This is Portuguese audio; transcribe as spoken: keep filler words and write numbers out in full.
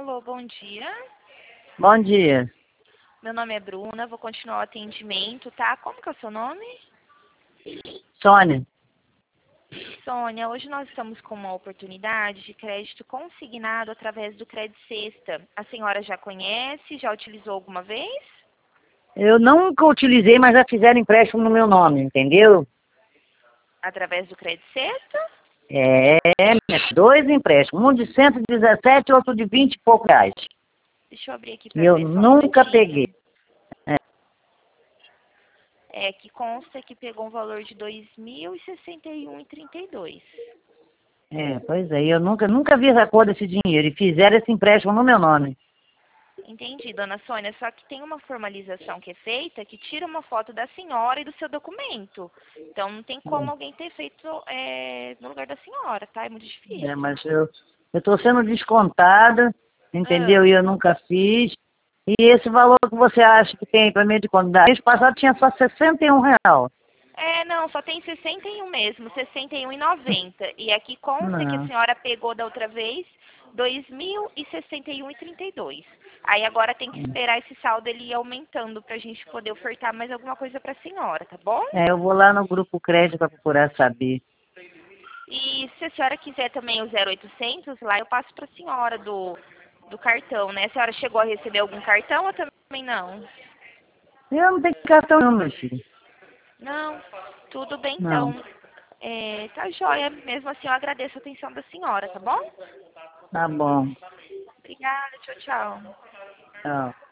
Alô, bom dia. Bom dia. Meu nome é Bruna, vou continuar o atendimento, tá? Como que é o seu nome? Sônia. Sônia, hoje nós estamos com uma oportunidade de crédito consignado através do Crédito Sexta. A senhora já conhece, já utilizou alguma vez? Eu nunca utilizei, mas já fizeram empréstimo no meu nome, entendeu? Através do Crédito Sexta? É, dois empréstimos, um de cento e dezessete e outro de vinte e poucos reais. Deixa eu abrir aqui E para eu ver só um nunca peguei. minutinho. É que consta que pegou um valor de dois mil e sessenta e um reais e trinta e dois centavos. É, pois é, eu nunca, nunca vi essa cor desse dinheiro e fizeram esse empréstimo no meu nome. Entendi, dona Sônia, só que tem uma formalização que é feita que tira uma foto da senhora e do seu documento. Então não tem como alguém ter feito é, no lugar da senhora, tá? É muito difícil. É, mas eu estou sendo descontada, entendeu? Ah, E eu nunca fiz. E esse valor que você acha que tem para mim de contar? Mês passado tinha só sessenta e um real. é, não, só tem sessenta e um mesmo, sessenta e um reais e noventa centavos. E aqui consta que a Não. senhora pegou da outra vez dois mil e sessenta e um reais e trinta e dois centavos. Aí agora tem que esperar esse saldo ele ir aumentando pra gente poder ofertar mais alguma coisa pra senhora, tá bom? É, eu vou lá no grupo crédito para procurar saber. E se a senhora quiser também o zero oitocentos, lá eu passo pra senhora do, do cartão, né? A senhora chegou a receber algum cartão ou também não? Eu não tenho cartão não, meu filho. Não, tudo bem Não. então. É, tá joia, mesmo assim eu agradeço a atenção da senhora, tá bom? Tá bom. Obrigada, tchau, tchau. Tchau.